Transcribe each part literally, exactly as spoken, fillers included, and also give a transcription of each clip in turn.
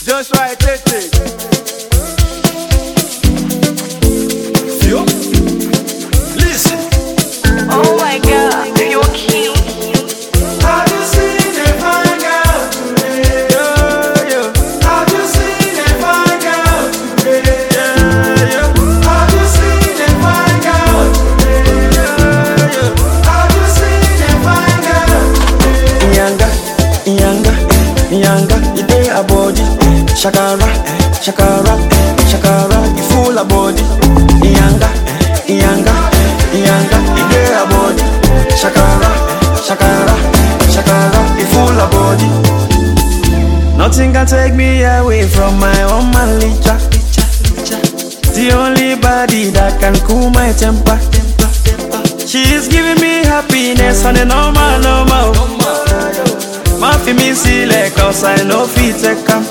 Just right, take it. Feel? Listen. Oh my God, you're cute. Have you seen a fine girl today? Yeah, yeah. Have you seen a fine girl today? Yeah, yeah. Have you seen a fine girl today? Yeah, yeah. Have you seen a fine girl today? Nyanga, nyanga, nyanga, you dey a body. Shakara, shakara, shakara, you full of body. Nyanga, nyanga, nyanga, you dey a body. Shakara, shakara, shakara, you full of body. Nothing can take me away from my own Malika. The only body that can cool my temper. She is giving me happiness on the normal, normal. Ma fi me see like cause I know fit take am.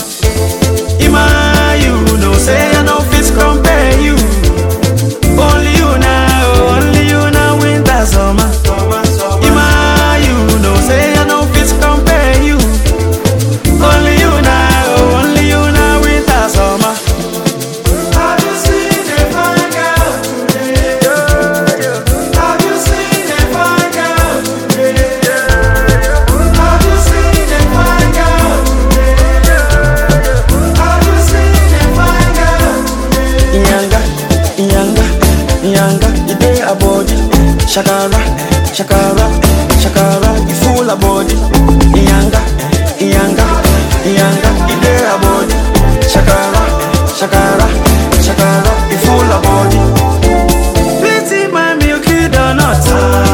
Ima, you know say I know fit compare you. Only you now, only you now winter summer. Ima, you know say I know fit compare you. Only you now, only you now winter summer. Have you seen a fine girl today? Yeah, yeah. Have you seen a fine girl today? Yeah, yeah. Have you seen a fine girl today? Yeah, yeah. Have you seen a fine girl today? Nyanga, nyanga, nyanga, you dey a body. Shakara, shakara, shakara, you full of body. Nyanga, nyanga, nyanga, you dey a body. Shakara, shakara, shakara, you full of body. Pity my milky donut.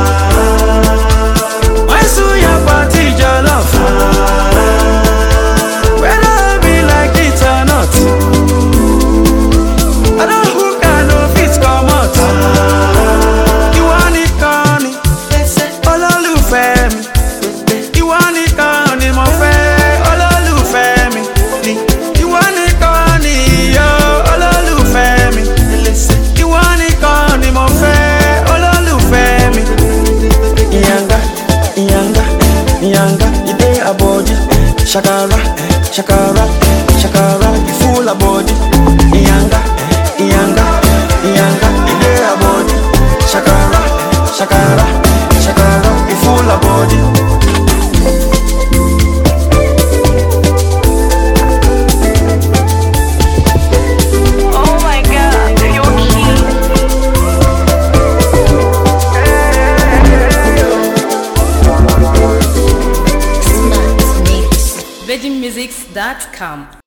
Why so your party jollof? Whether I be like it or not, I don't hook and no fit come out. You want it, Connie? Olólùfẹ́ mi. You want it, Connie, mo fẹ́. Olólùfẹ́ mi. You want it, Connie, yo. Olólùfẹ́ mi. You want it, Connie, mo fẹ́. Olólùfẹ́ mi. Nyanga, nyanga, nyanga, you dey a body. Shakara, shakara, shakara, you full of body. Nyanga, nyanga, nyanga, you dey a body. Shakara, shakara, shakara, you full of body. Oh my God, you're cute. Smart Mix. virgin musics dot com